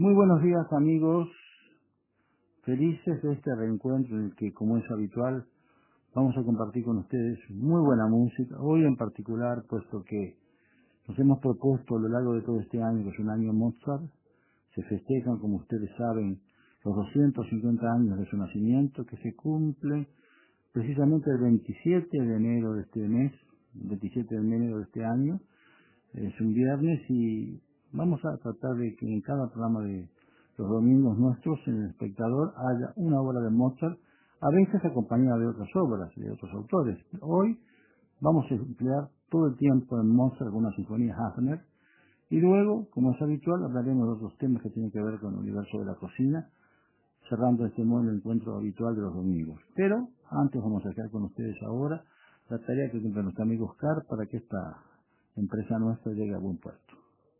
Muy buenos días, amigos. Felices de este reencuentro en el que, como es habitual, vamos a compartir con ustedes muy buena música. Hoy en particular, puesto que nos hemos propuesto a lo largo de todo este año, que es un año Mozart, se festejan, como ustedes saben, los 250 años de su nacimiento, que se cumple precisamente el 27 de enero de este mes, el 27 de enero de este año. Es un viernes y vamos a tratar de que en cada programa de los domingos nuestros, en El Espectador, haya una obra de Mozart, a veces acompañada de otras obras, de otros autores. Hoy vamos a emplear todo el tiempo en Mozart con una sinfonía Hafner, y luego, como es habitual, hablaremos de otros temas que tienen que ver con el universo de la cocina, cerrando de este modo el encuentro habitual de los domingos. Pero antes vamos a dejar con ustedes ahora la tarea que cumple nuestro amigo Oscar para que esta empresa nuestra llegue a buen puerto.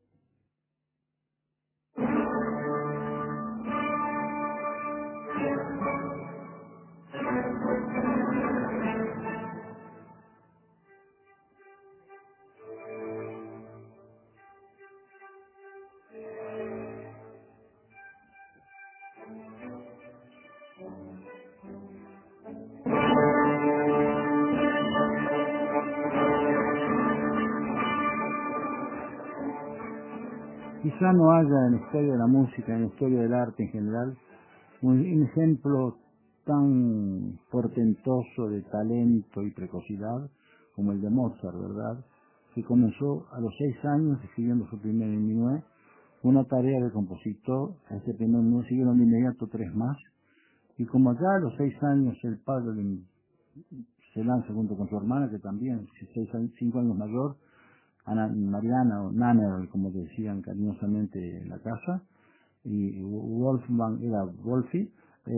Quizá no haya en la historia de la música, en la historia del arte en general, un ejemplo tan portentoso de talento y precocidad como el de Mozart, ¿verdad? Que comenzó a los 6 años escribiendo su primer minué, una tarea de compositor. A ese primer minué siguieron de inmediato 3 más, y como allá a los 6 años el padre se lanza junto con su hermana, que también es 5 años mayor, Mariana o Nanner, como decían cariñosamente en la casa, y Wolfgang era Wolfi,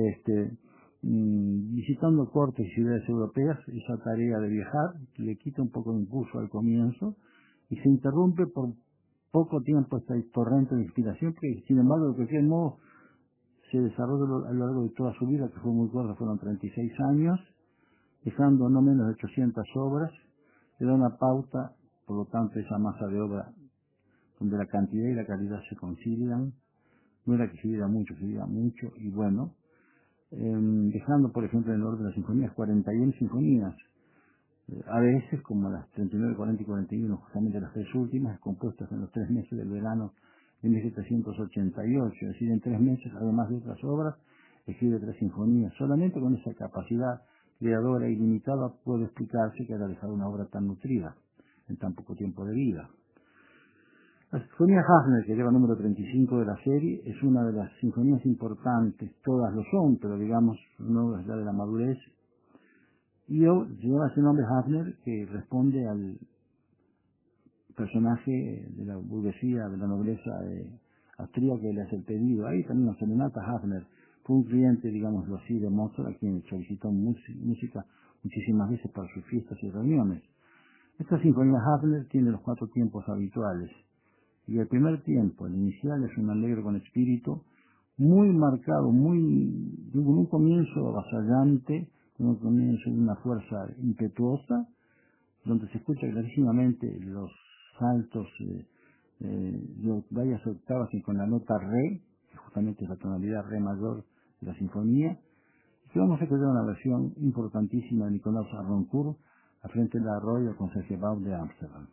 visitando cortes y ciudades europeas. Esa tarea de viajar le quita un poco de impulso al comienzo y se interrumpe por poco tiempo esta torrente de inspiración, que sin embargo de cualquier modo se desarrolla a lo largo de toda su vida, que fue muy corta, fueron 36 años, dejando no menos de 800 obras, que da una pauta. Por lo tanto, esa masa de obra donde la cantidad y la calidad se concilian, no era que escribiera mucho, y bueno, dejando, por ejemplo, en el orden de las sinfonías, 41 sinfonías, a veces como las 39, 40 y 41, justamente las 3 últimas, compuestas en los 3 meses del verano de 1788, es decir, en 3 meses, además de otras obras, escribe 3 sinfonías. Solamente con esa capacidad creadora ilimitada puede explicarse que haya dejado una obra tan nutrida en tan poco tiempo de vida. La sinfonía Hafner, que lleva el número 35 de la serie, es una de las sinfonías importantes. Todas lo son, pero digamos, no es la de la madurez. Y lleva ese nombre Hafner, que responde al personaje de la burguesía, de la nobleza austríaca, que le hace el pedido. Ahí también la serenata Hafner fue un cliente, digámoslo así, de Mozart, a quien solicitó música muchísimas veces para sus fiestas y reuniones. Esta sinfonía Hafner tiene los 4 tiempos habituales. Y el primer tiempo, el inicial, es un alegro con espíritu, muy marcado, con un comienzo avasallante, con un comienzo de una fuerza impetuosa, donde se escucha clarísimamente los saltos de varias octavas y con la nota re, que justamente es la tonalidad re mayor de la sinfonía, y que vamos a escuchar una versión importantísima de Nicolas Arnoncourt a frente de la Royal Concertgebouw de Ámsterdam.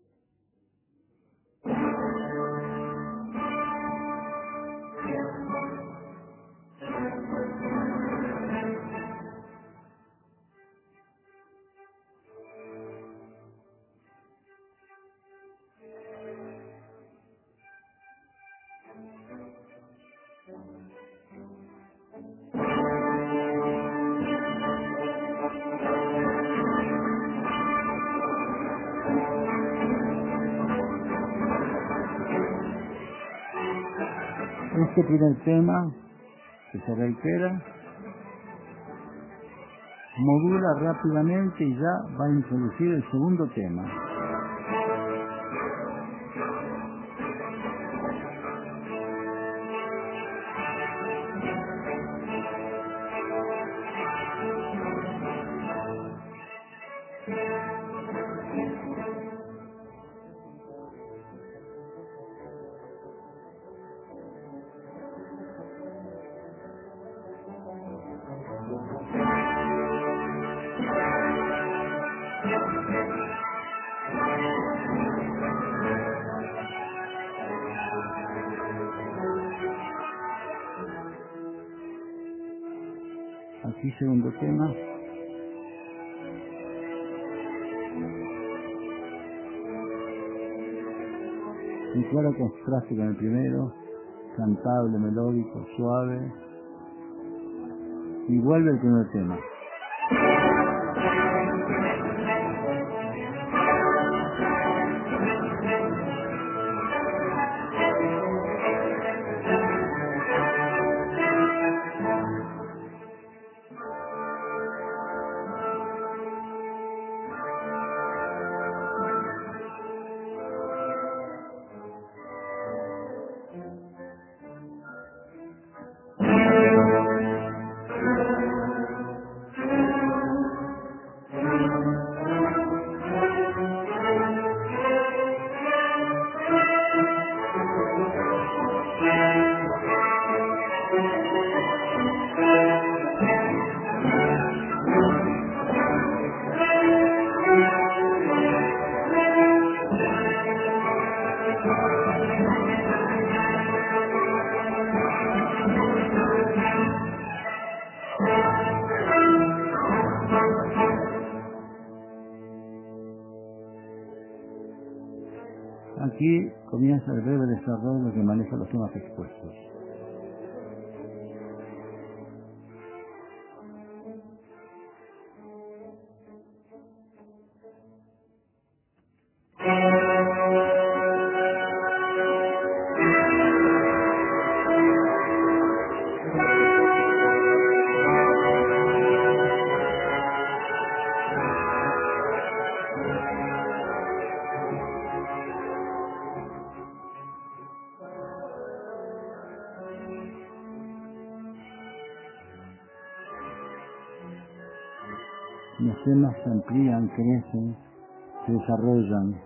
Este primer tema, que se reitera, modula rápidamente y ya va a introducir el segundo tema. Aquí segundo tema. Un claro contraste con el primero, cantable, melódico, suave. Y vuelve el primer tema. Aquí comienza el breve desarrollo que maneja los temas expuestos. Los temas se amplían, crecen, se desarrollan.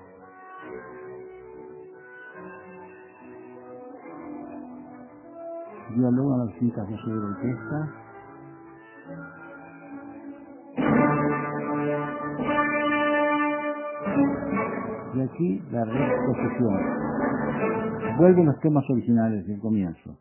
Dialogan las distintas voces de la orquesta. Y aquí la reexposición. Vuelven los temas originales del comienzo.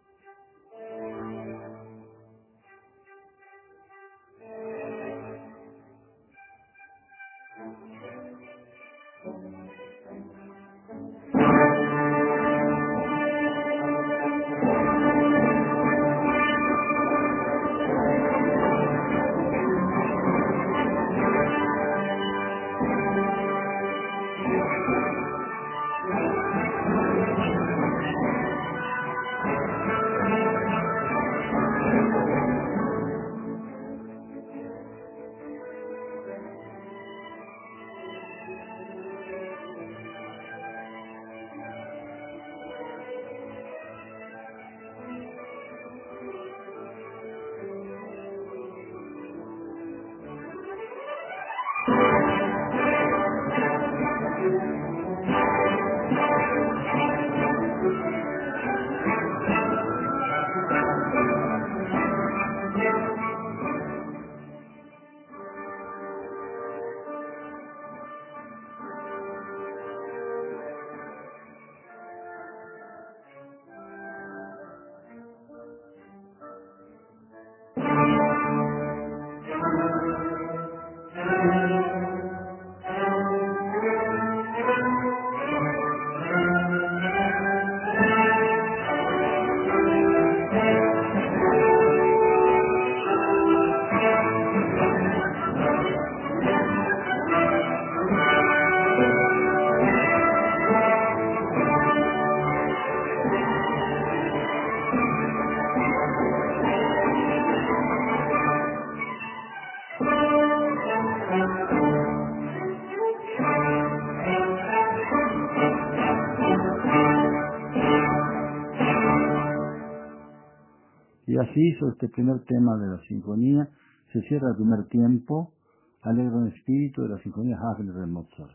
Y así, sobre este primer tema de la sinfonía, se cierra el primer tiempo, alegre en espíritu, de la sinfonía Hafner de Mozart.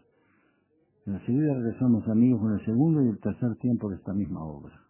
Enseguida regresamos, amigos, con el segundo y el tercer tiempo de esta misma obra.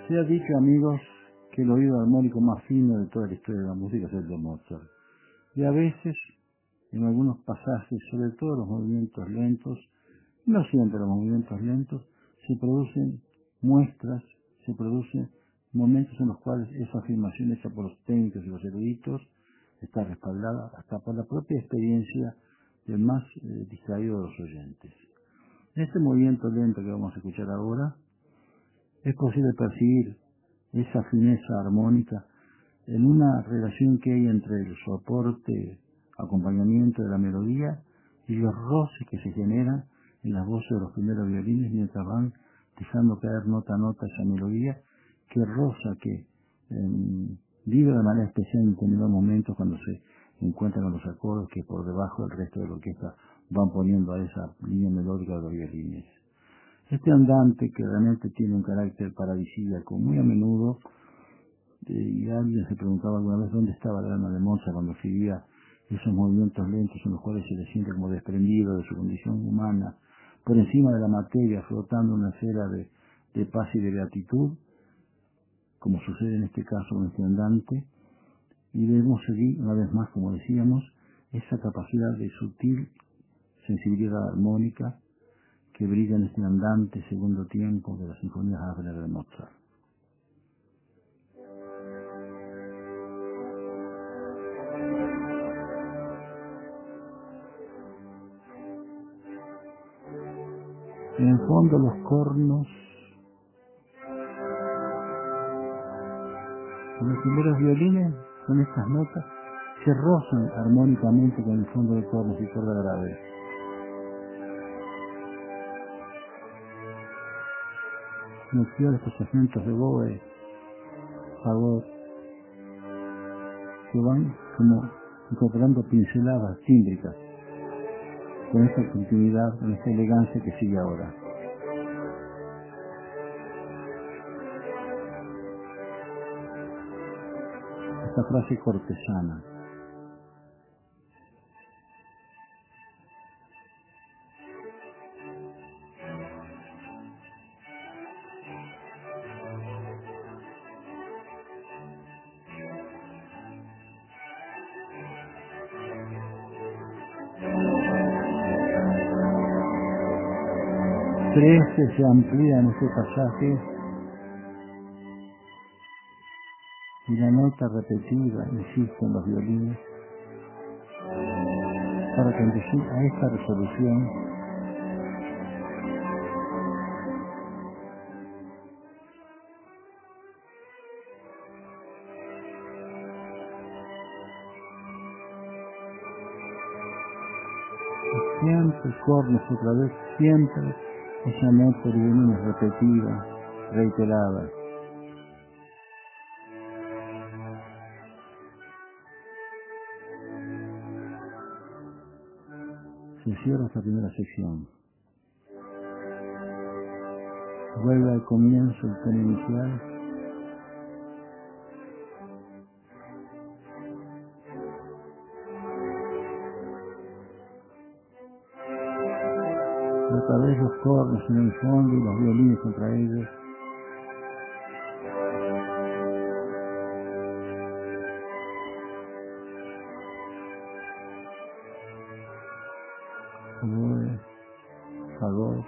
Se ha dicho, amigos, que el oído armónico más fino de toda la historia de la música es el de Mozart. Y a veces, en algunos pasajes, sobre todo los movimientos lentos, no siempre los movimientos lentos, se producen muestras, se producen momentos en los cuales esa afirmación hecha por los técnicos y los eruditos está respaldada hasta por la propia experiencia del más distraído de los oyentes. En este movimiento lento que vamos a escuchar ahora, es posible percibir esa fineza armónica en una relación que hay entre el soporte, acompañamiento de la melodía y los roces que se generan en las voces de los primeros violines mientras van dejando caer nota a nota esa melodía que roza, que vive de manera especial en determinados momentos cuando se encuentran con los acordes que por debajo del resto de la orquesta van poniendo a esa línea melódica de los violines. Este andante, que realmente tiene un carácter paradisíaco, muy a menudo, y alguien se preguntaba alguna vez dónde estaba el alma de Mozart cuando escribía esos movimientos lentos en los cuales se le siente como desprendido de su condición humana, por encima de la materia, flotando en una esfera de paz y de beatitud, como sucede en este caso con este andante, y vemos allí, una vez más, como decíamos, esa capacidad de sutil sensibilidad armónica que brilla en este andante segundo tiempo de las sinfonías Wagner de Mozart. En el fondo los cornos, los primeros violines, con estas notas, se rozan armónicamente con el fondo de cornos y cuerda grave. Metió estos acentos de Boe, favor, que van como incorporando pinceladas tímbricas, con esta continuidad, con esta elegancia que sigue ahora. Esta frase cortesana. Crece, se amplía en este pasaje y la nota repetida insiste en los violines para conducir a esta resolución siempre cornos otra vez, siempre esa nota de violines repetida, reiterada. Se cierra esta primera sección. Vuelve al comienzo el tono inicial. Otra vez los cornos en el fondo y los violines contra ellos. Oboe, fagot.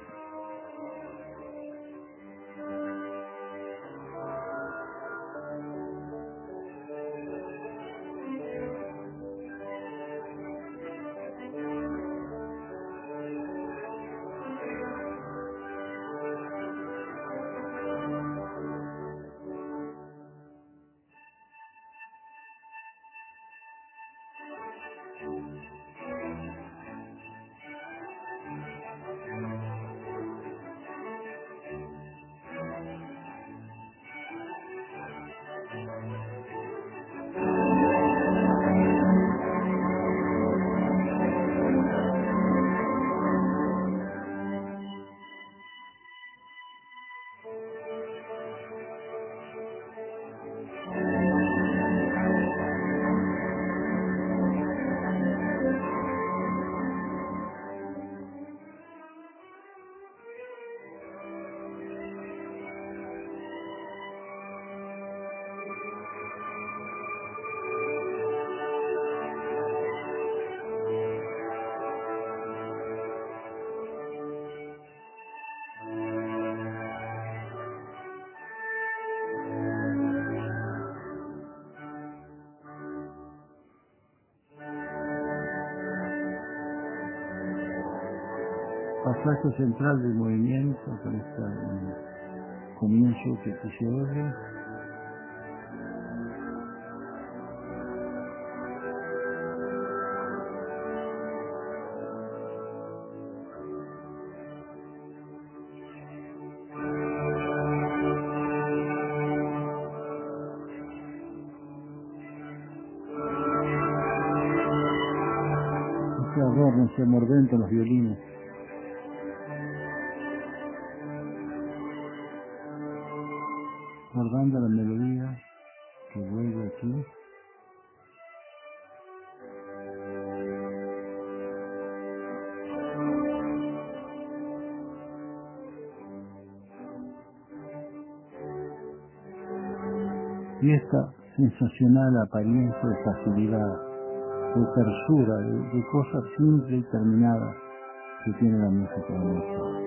mensaje central del movimiento con este comienzo que puse hoy. Ese adorno, ese mordente en los violines. Guardando la melodía que vuelve aquí. Y esta sensacional apariencia de facilidad, de tersura, de cosas simples y terminadas que tiene la música nuestra.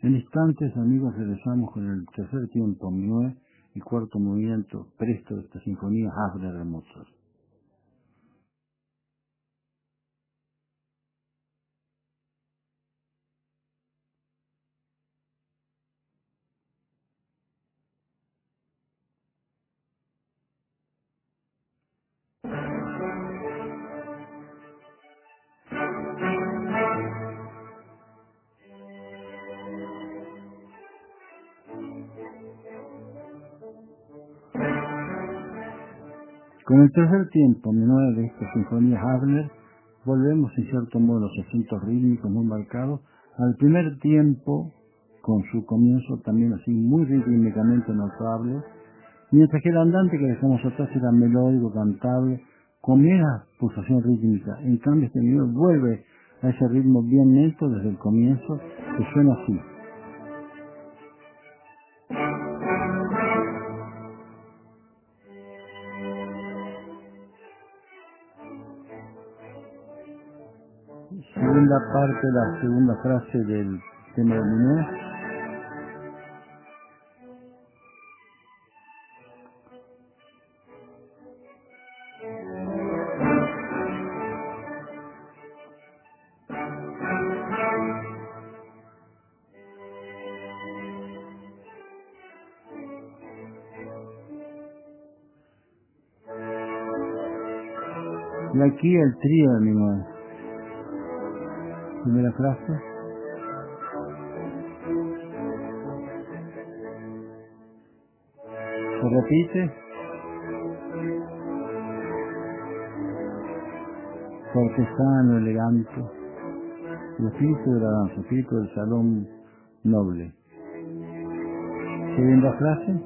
En instantes, amigos, regresamos con el tercer tiempo, minué, y cuarto movimiento, presto de esta sinfonía Hafner de Mozart. Con el tercer tiempo, minué de esta sinfonía Hafner, volvemos en cierto modo los acentos rítmicos muy marcados al primer tiempo, con su comienzo también así muy rítmicamente notable, mientras que el andante que dejamos atrás era melódico, cantable, con mera pulsación rítmica. En cambio, este minué vuelve a ese ritmo bien lento desde el comienzo, que suena así. Segunda parte, la segunda frase del tema del minué. Y aquí el trío del minué. Primera frase. Se repite. Cortesano, elegante. El espíritu de la danza, espíritu del salón noble. Segunda frase.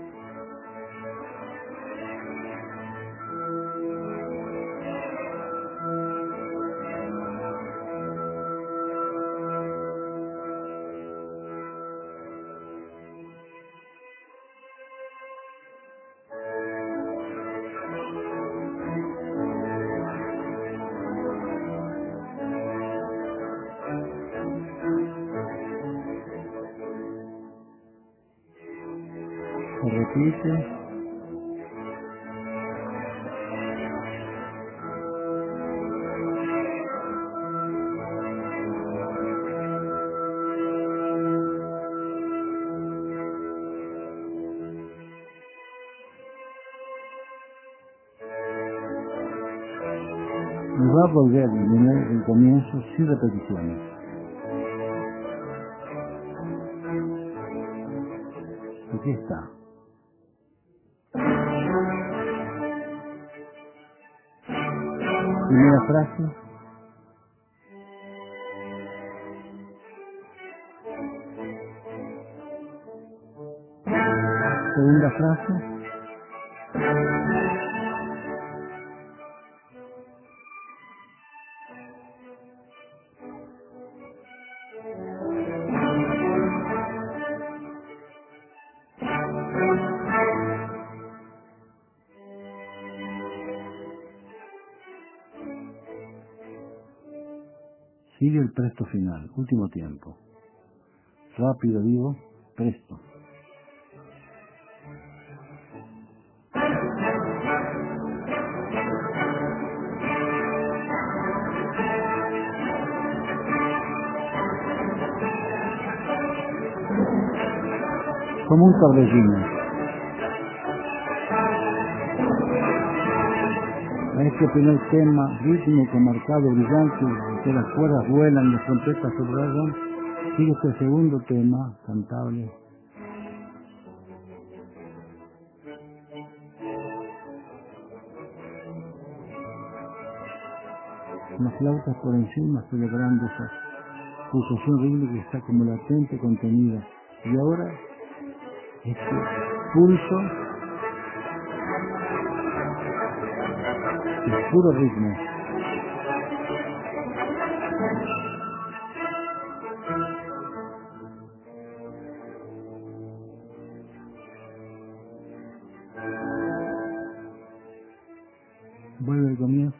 Se repite. Y va a volver el comienzo sin repeticiones. Aquí está. Primera frase. Segunda frase. Sigue el presto final, último tiempo. Rápido, vivo, presto. Como un torbellino. A este primer tema rítmico, marcado, brillante, que las cuerdas vuelan y las trompetas se ruedan, sigue este segundo tema, cantable. Las flautas por encima celebrando esa pulsación rítmica que está como latente, contenida. Y ahora, este pulso, el puro ritmo. Vuelve el comienzo.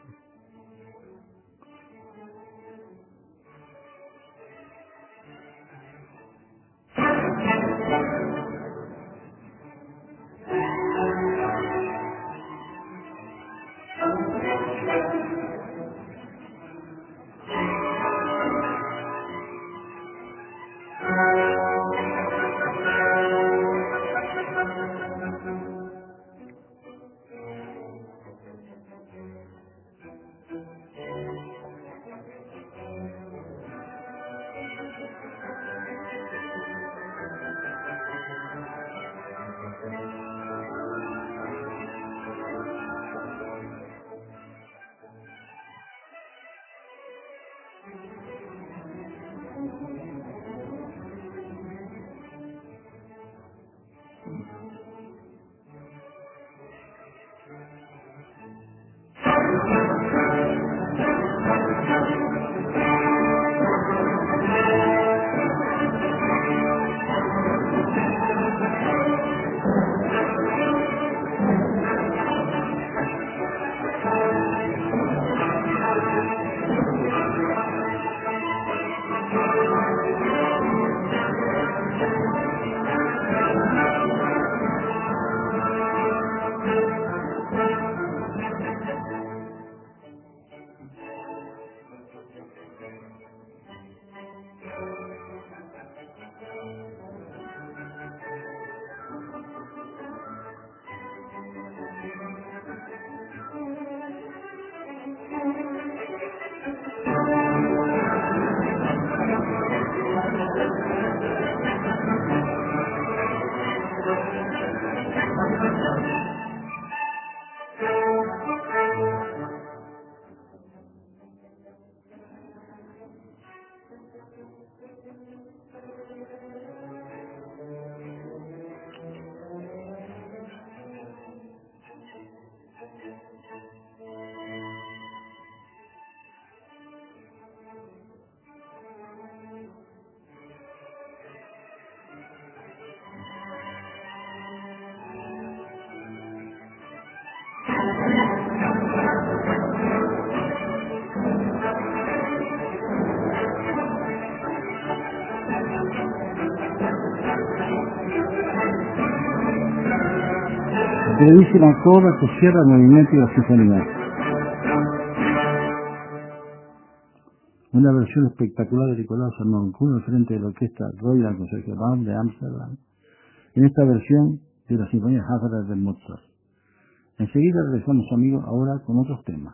brevísima coda que cierra el movimiento y la sinfonía. Una versión espectacular de Nicolás Arnoncourt al frente de la orquesta Royal Concertgebouw de Ámsterdam, en esta versión de la Sinfonía Haffner de Mozart. Enseguida regresamos, amigos, ahora con otros temas.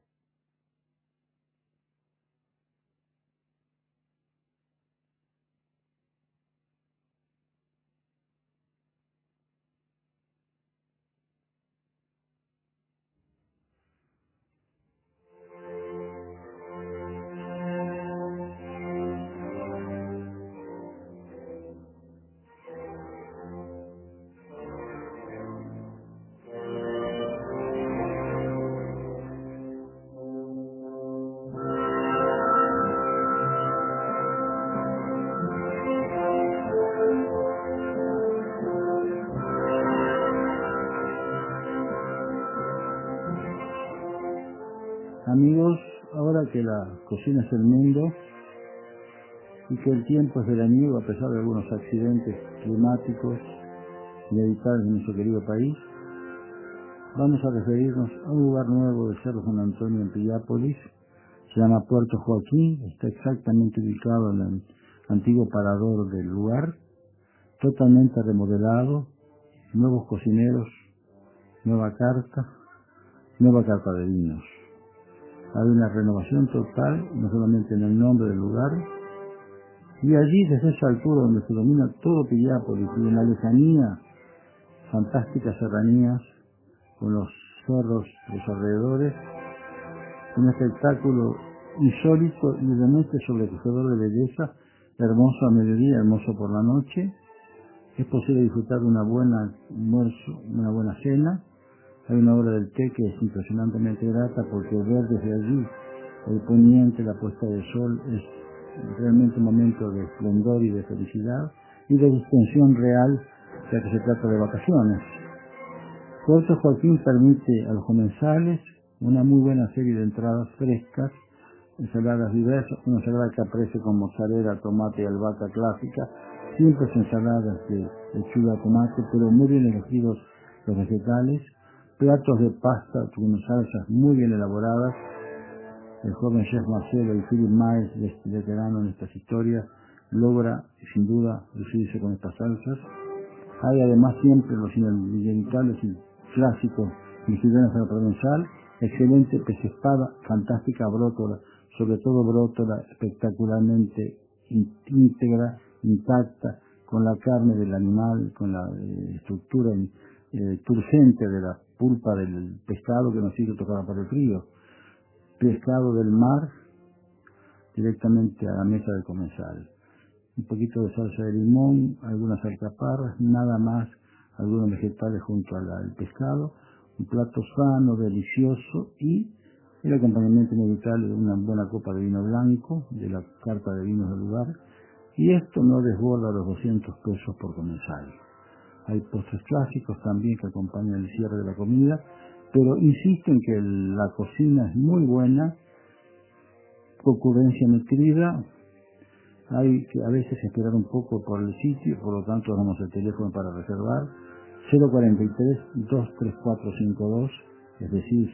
Amigos, ahora que la cocina es el mundo y que el tiempo es veraniego a pesar de algunos accidentes climáticos inevitables en nuestro querido país, vamos a referirnos a un lugar nuevo de Cerro San Antonio en Pillápolis. Se llama Puerto Joaquín, está exactamente ubicado en el antiguo parador del lugar, totalmente remodelado, nuevos cocineros, nueva carta de vinos. Hay una renovación total, no solamente en el nombre del lugar, y allí desde esa altura donde se domina todo Pillápolis y en la lejanía, fantásticas serranías con los cerros de los alrededores, un espectáculo insólito y realmente sobrecogedor de belleza, hermoso a mediodía, hermoso por la noche. Es posible disfrutar de una buena almuerzo, una buena cena. Hay una hora del té que es impresionantemente grata porque ver desde allí el poniente, la puesta de sol, es realmente un momento de esplendor y de felicidad y de distensión real, ya que se trata de vacaciones. Puerto Joaquín permite a los comensales una muy buena serie de entradas frescas, ensaladas diversas, una ensalada caprese con mozzarella, tomate y albahaca clásica, simples ensaladas de lechuga, tomate, pero muy bien elegidos los vegetales, platos de pasta con salsas muy bien elaboradas. El joven chef Marcelo y Philip Miles, veterano en estas historias, logra sin duda lucirse con estas salsas. Hay además siempre los inevitables y clásicos mejillones a la provenzal, excelente pez espada, fantástica brótola, sobre todo brótola espectacularmente íntegra, intacta, con la carne del animal, con la estructura turgente de la pulpa del pescado que no sigue tocada por el frío. Pescado del mar directamente a la mesa del comensal. Un poquito de salsa de limón, algunas alcaparras, nada más, algunos vegetales junto al pescado, un plato sano, delicioso y el acompañamiento inevitable de una buena copa de vino blanco, de la carta de vinos del lugar, y esto no desborda los 200 pesos por comensal. Hay postres clásicos también que acompañan el cierre de la comida, pero insisto en que la cocina es muy buena, concurrencia nutrida. Hay que a veces esperar un poco por el sitio, por lo tanto damos el teléfono para reservar, 043-23452, es decir,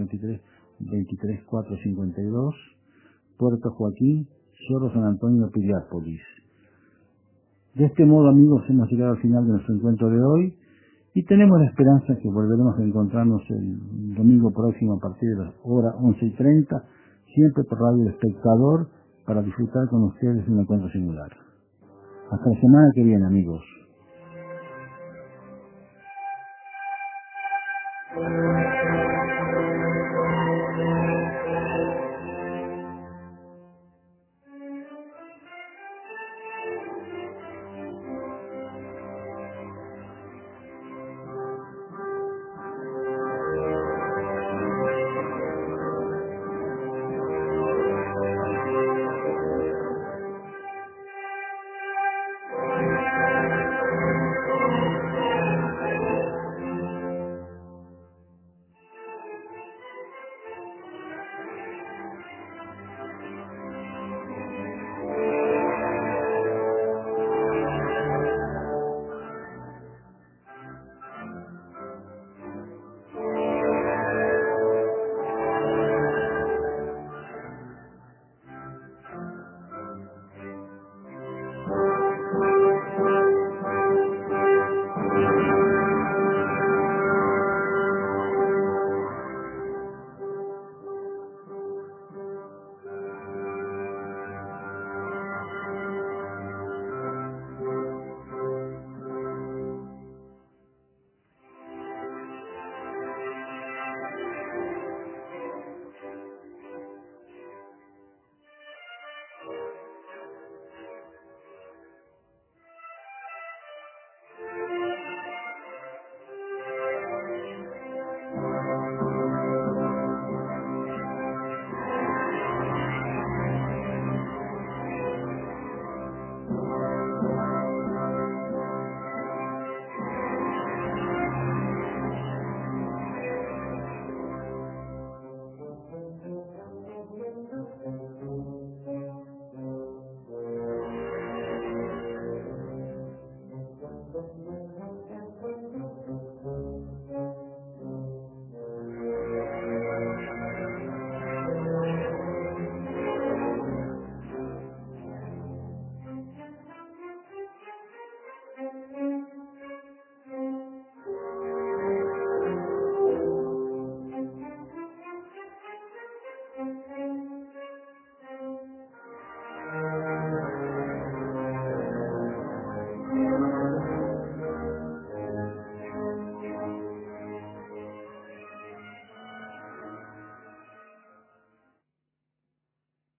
043-23452, Puerto Joaquín, Cerro San Antonio, Pillápolis. De este modo, amigos, hemos llegado al final de nuestro encuentro de hoy y tenemos la esperanza que volveremos a encontrarnos el domingo próximo a partir de las horas 11:30, siempre por Radio El Espectador, para disfrutar con ustedes de un encuentro singular. Hasta la semana que viene, amigos.